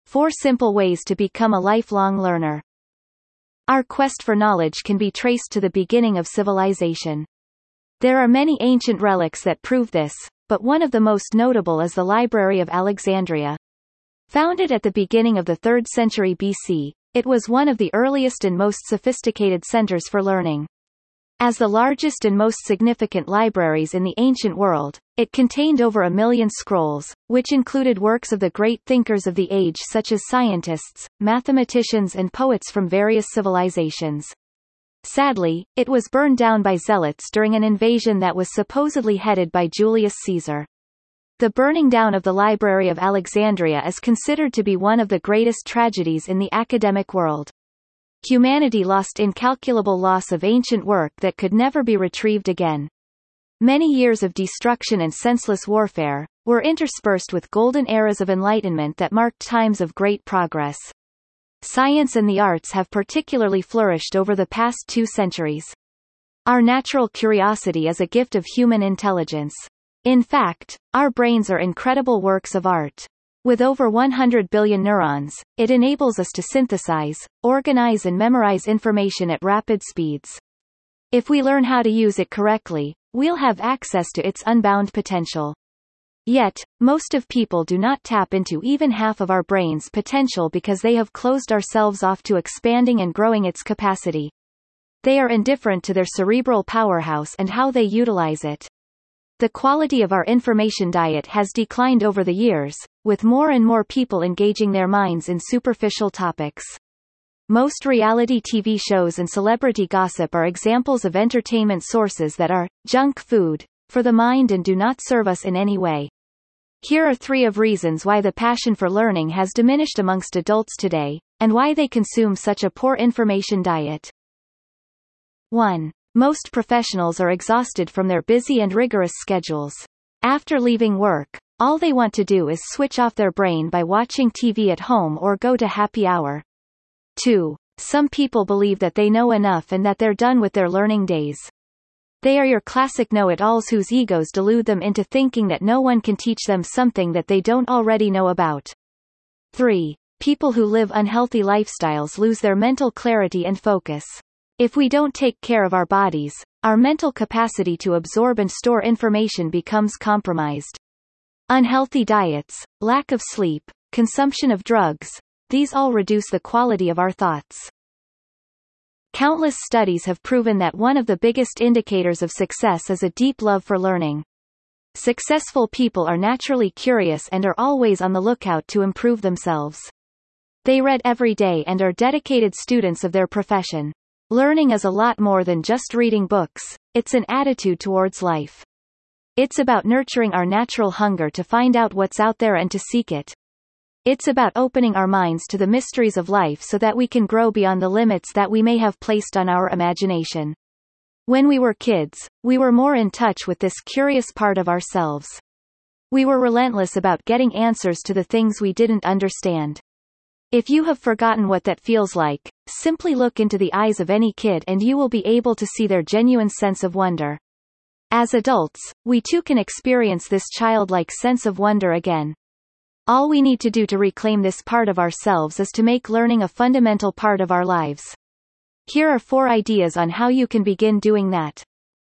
4 simple ways to become a lifelong learner. Our quest for knowledge can be traced to the beginning of civilization. There are many ancient relics that prove this, but one of the most notable is the Library of Alexandria. Founded at the beginning of the 3rd century BC, it was one of the earliest and most sophisticated centers for learning. As the largest and most significant libraries in the ancient world, it contained over 1 million scrolls, which included works of the great thinkers of the age such as scientists, mathematicians and poets from various civilizations. Sadly, it was burned down by zealots during an invasion that was supposedly headed by Julius Caesar. The burning down of the Library of Alexandria is considered to be one of the greatest tragedies in the academic world. Humanity lost incalculable loss of ancient work that could never be retrieved again. Many years of destruction and senseless warfare were interspersed with golden eras of enlightenment that marked times of great progress. Science and the arts have particularly flourished over the past 2 centuries. Our natural curiosity is a gift of human intelligence. In fact, our brains are incredible works of art. With over 100 billion neurons, it enables us to synthesize, organize and memorize information at rapid speeds. If we learn how to use it correctly, we'll have access to its unbound potential. Yet, most of people do not tap into even half of our brain's potential because they have closed ourselves off to expanding and growing its capacity. They are indifferent to their cerebral powerhouse and how they utilize it. The quality of our information diet has declined over the years, with more and more people engaging their minds in superficial topics. Most reality TV shows and celebrity gossip are examples of entertainment sources that are junk food for the mind and do not serve us in any way. Here are 3 of reasons why the passion for learning has diminished amongst adults today, and why they consume such a poor information diet. 1. Most professionals are exhausted from their busy and rigorous schedules. After leaving work, all they want to do is switch off their brain by watching TV at home or go to happy hour. 2. Some people believe that they know enough and that they're done with their learning days. They are your classic know-it-alls whose egos delude them into thinking that no one can teach them something that they don't already know about. 3. People who live unhealthy lifestyles lose their mental clarity and focus. If we don't take care of our bodies, our mental capacity to absorb and store information becomes compromised. Unhealthy diets, lack of sleep, consumption of drugs, these all reduce the quality of our thoughts. Countless studies have proven that one of the biggest indicators of success is a deep love for learning. Successful people are naturally curious and are always on the lookout to improve themselves. They read every day and are dedicated students of their profession. Learning is a lot more than just reading books, it's an attitude towards life. It's about nurturing our natural hunger to find out what's out there and to seek it. It's about opening our minds to the mysteries of life so that we can grow beyond the limits that we may have placed on our imagination. When we were kids, we were more in touch with this curious part of ourselves. We were relentless about getting answers to the things we didn't understand. If you have forgotten what that feels like, simply look into the eyes of any kid and you will be able to see their genuine sense of wonder. As adults, we too can experience this childlike sense of wonder again. All we need to do to reclaim this part of ourselves is to make learning a fundamental part of our lives. Here are 4 ideas on how you can begin doing that.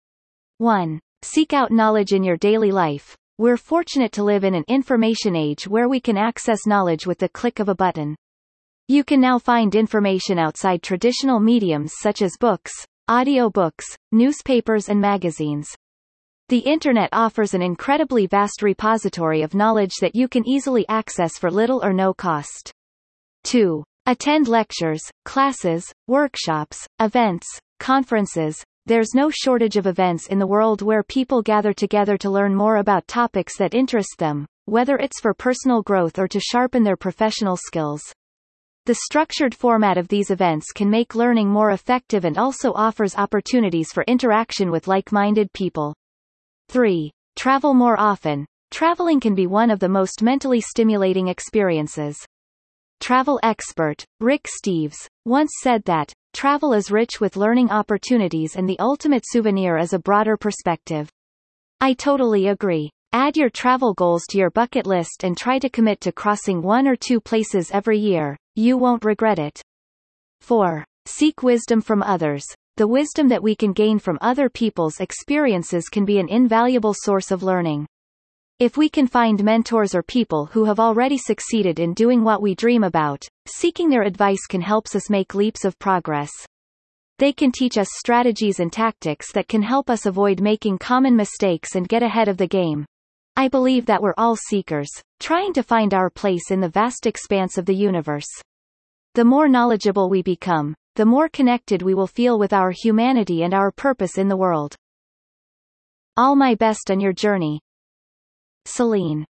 1. Seek out knowledge in your daily life. We're fortunate to live in an information age where we can access knowledge with the click of a button. You can now find information outside traditional mediums such as books, audiobooks, newspapers and magazines. The Internet offers an incredibly vast repository of knowledge that you can easily access for little or no cost. 2. Attend lectures, classes, workshops, events, conferences. There's no shortage of events in the world where people gather together to learn more about topics that interest them, whether it's for personal growth or to sharpen their professional skills. The structured format of these events can make learning more effective and also offers opportunities for interaction with like-minded people. 3. Travel more often. Traveling can be one of the most mentally stimulating experiences. Travel expert, Rick Steves, once said that, travel is rich with learning opportunities and the ultimate souvenir is a broader perspective. I totally agree. Add your travel goals to your bucket list and try to commit to crossing 1 or 2 places every year. You won't regret it. 4. Seek wisdom from others. The wisdom that we can gain from other people's experiences can be an invaluable source of learning. If we can find mentors or people who have already succeeded in doing what we dream about, seeking their advice can help us make leaps of progress. They can teach us strategies and tactics that can help us avoid making common mistakes and get ahead of the game. I believe that we're all seekers, trying to find our place in the vast expanse of the universe. The more knowledgeable we become, the more connected we will feel with our humanity and our purpose in the world. All my best on your journey. Celine.